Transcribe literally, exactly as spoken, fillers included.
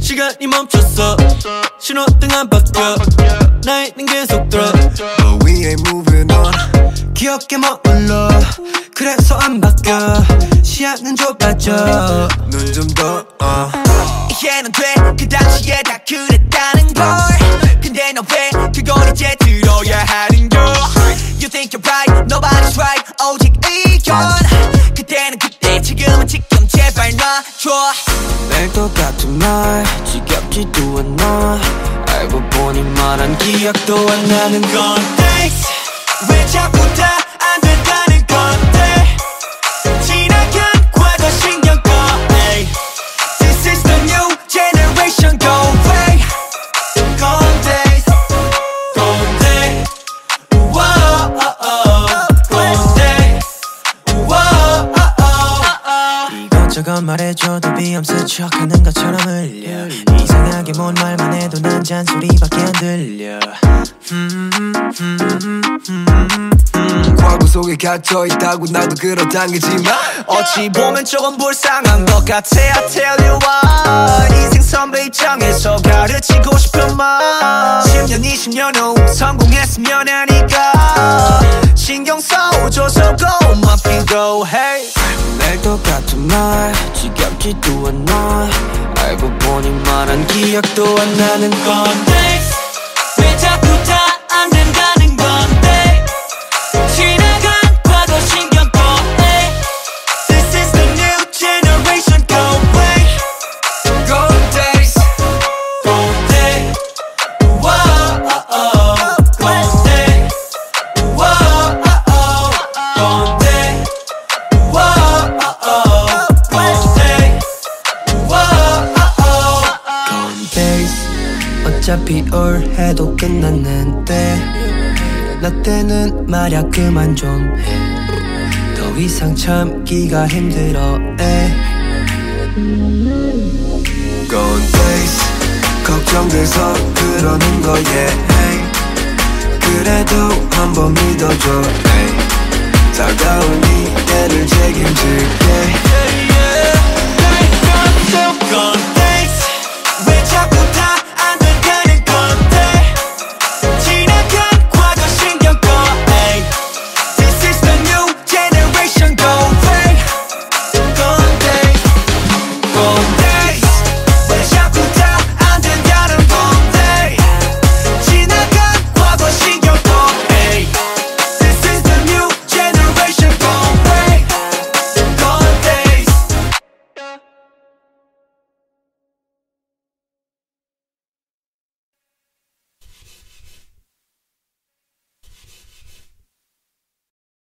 시간이 멈췄어 신호등 안 바뀌어 나의 는 계속 들어 But we ain't moving on 기억에 머물러 그래서 안 바뀌어 시야는 좁아져 눈 좀 더 uh. 이해는 돼 그 당시에 다 그랬다는 걸 근데 너 왜 그걸 이제 들어야 하는 걸 You think you're right nobody's right 오직 의견 그때는 그때 지금은 지금 제발 놔줘 매일 똑같은 말 지겹지도 않아 알고 보니 말한 기억도 안 나는 건 Thanks 왜 자꾸 다 안 된다는 건데 지나간 과거 신경 꺼 hey. This is the new generation go away Gone days Gone day Whoa oh oh Gone day Whoa oh oh 이것저것 말해줘도 비염스 척하는 것처럼 흘려 이상하게 뭔 말만 해도 난 잔소리밖에 안 들려 음, 음, 음, 음, 음. 과거 속에 갇혀있다고 나도 그렇단 게지만 어찌 보면 조금 불쌍한 것 같아 I tell you why 인생 선배 입장에서 가르치고 싶은 말 십 년 이십 년 후 성공했으면 하니까 신경 써줘서 고맙기도 해 매일 똑같은 말 지겹지도 않아 알고 보니 말한 기억도 안 나는 건데 왜 자꾸 다 안 된다는 건데 지나간 과거 신경 꺼 This is the new generation go away Gone days Gone day Whoa oh oh Gone day Whoa oh oh Gone day Whoa oh oh Gone day Whoa oh oh Gone days 어차피 올해도 끝났는데 나 때는 말야 그만 좀 해 더 이상 참기가 힘들어 에. Gone days 걱정돼서 그러는 거야 hey. 그래도 한번 믿어줘 hey. 다가올 미래를 책임질게